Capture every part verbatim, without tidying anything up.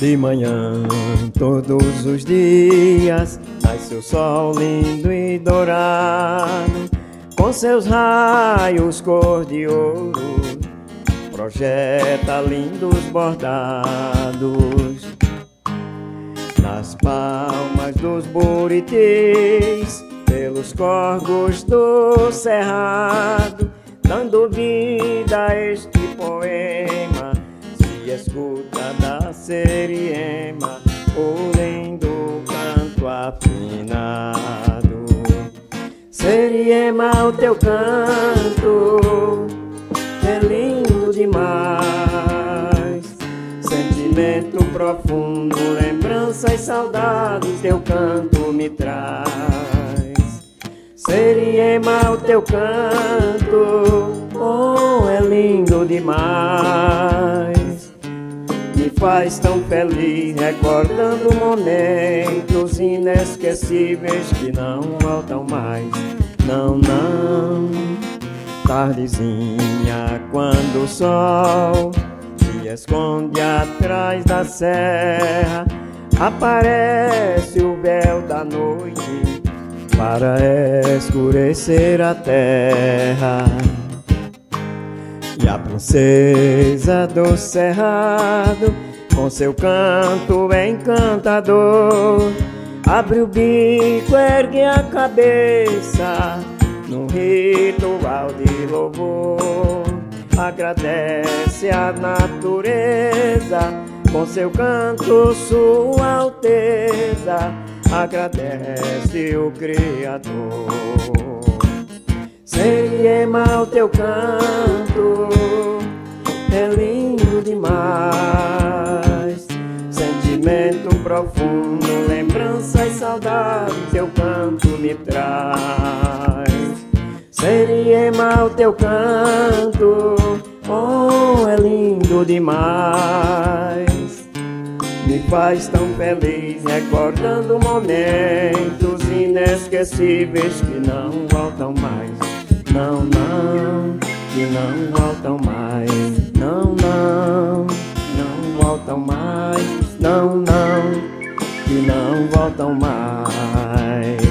De manhã, todos os dias, nasce o sol lindo e dourado, com seus raios cor de ouro, projeta lindos bordados. Nas palmas dos buritis, pelos corgos do cerrado, dando vida a este poema, se escuta da Seriema o lindo canto afinado. Seriema, o teu canto é lindo demais, sentimento profundo, lembrança e saudade teu canto me traz. Seriema, o teu canto, oh, é lindo demais, me faz tão feliz, recordando momentos inesquecíveis que não voltam mais. Não, não, tardezinha, quando o sol se esconde atrás da serra, aparece o véu da noite para escurecer a terra. E a princesa do cerrado, com seu canto encantador, abre o bico, ergue a cabeça num ritual de louvor. Agradece a natureza, com seu canto sua alteza, agradece o Criador. Seriema, o teu canto é lindo demais, sentimento profundo, lembrança e saudade teu canto me traz. Seriema, o teu canto, oh, é lindo demais, me faz tão feliz, recordando momentos inesquecíveis que não voltam mais. Não, não, que não voltam mais. Não, não, não voltam mais. Não, não, que não voltam mais.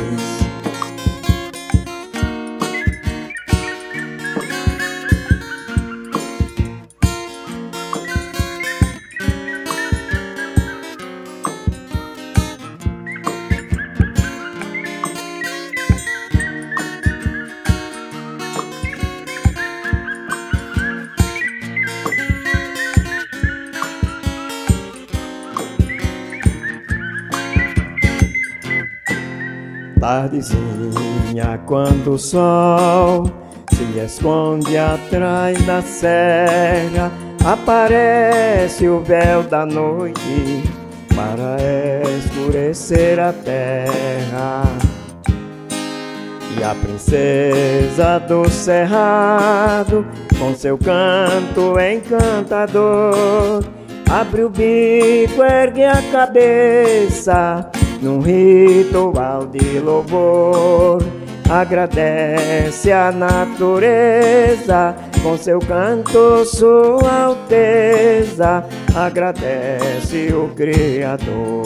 Tardezinha, quando o sol se esconde atrás da serra, aparece o véu da noite para escurecer a terra. E a princesa do cerrado, com seu canto encantador, abre o bico, ergue a cabeça num ritual de louvor. Agradece a natureza, com seu canto sua alteza, agradece o Criador.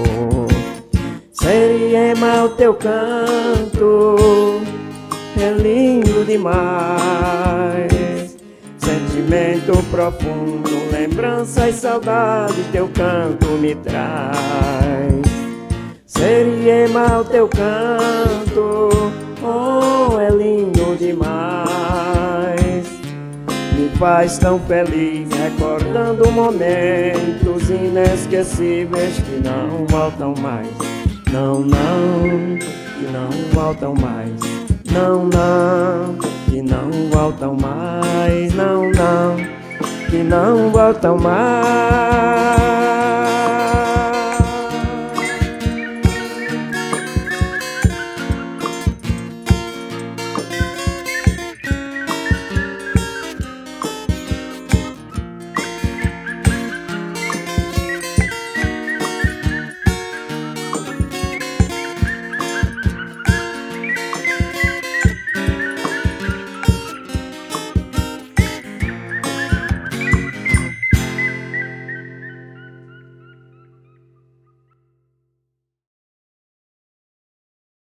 Seriema, o teu canto é lindo demais, sentimento profundo, lembrança e saudade teu canto me traz. Seriema, o teu canto, oh, é lindo demais, me faz tão feliz, recordando momentos inesquecíveis que não voltam mais. Não, não, que não voltam mais. Não, não, que não voltam mais. Não, não, que não voltam mais.